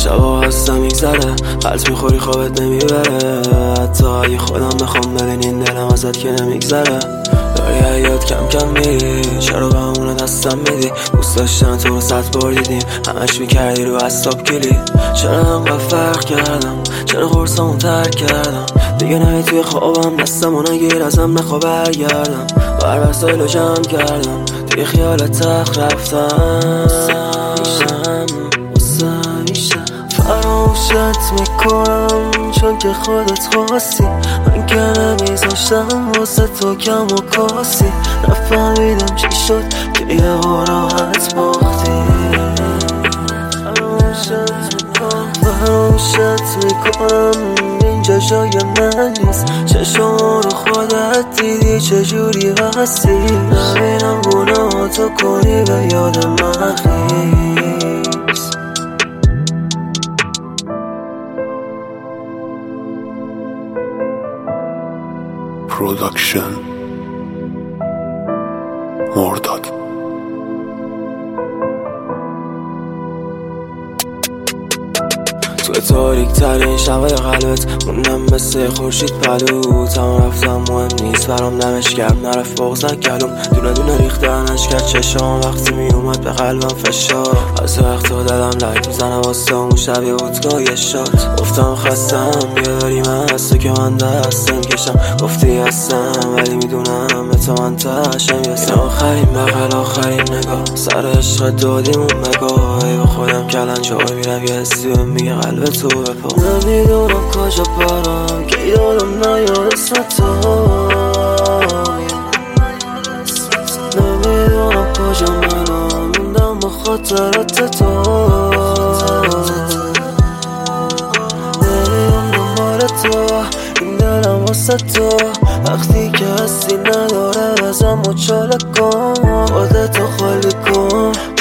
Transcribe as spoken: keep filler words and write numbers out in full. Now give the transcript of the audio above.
شبا هستم میگذره، قلط میخوری خوابت نمیبره. حتی اگه خودم بخوام ببینین دلم ازت که نمیگذره. داری حیات کم کم میری، چرا به همونه دستم میدی؟ دوست داشتن تو رو صد بار دیدیم، همش میکردی رو اصاب کلی. چرا انقدر فرق کردم؟ چرا قرصامو ترک کردم؟ دیگه نهی توی خوابم، دستمو نگیر ازم نخوا برگردم. بر وسایلو جمع کردم، توی خیالت تخت رفتم. فراموشت میکنم چون که خودت خواستی، من که نمیذاشتم واسه تو کم و کاسی. نفهمیدم چی شد که یه بار راحت باختی. فراموشت میکنم اینجا جای من نیست، چشم رو خودت دیدی چجوری بستی. نبینم گناه تو کنی به یاد من خیز. پروداکشن مرداد. توی تاریک ترین شبای قلبت موندم مثل خورشید پلو. تمام رفتم مهم نیست برام، دمش گرم نرفت بغض نکلوم. دونه دونه ریختنش کرد چشام وقتی می اومد به قلبم فشار. از وقتا دلم لک میزنم واسه اون شب یه بودگاه شاد. گفتم خستم بیا داری من از تو که من دست نمیکشم. گفتی هستم ولی میدونم به تو من تشم یستم. آخرین بغل آخرین نگاه سر عشق دادیمون بگاه. ای با خودم کلنجار میرم یه حسی بهم میگه قلب تو بپا. نمیدونم کجا برم که یادم نیاد اسم تو. نمیدونم کجا منم موندم با خاطرات تو. نمیدونم دنبال تو این دلم واسه تو. وقتی که هستی نداره بزن مچاله کن، خودتو خالی کن.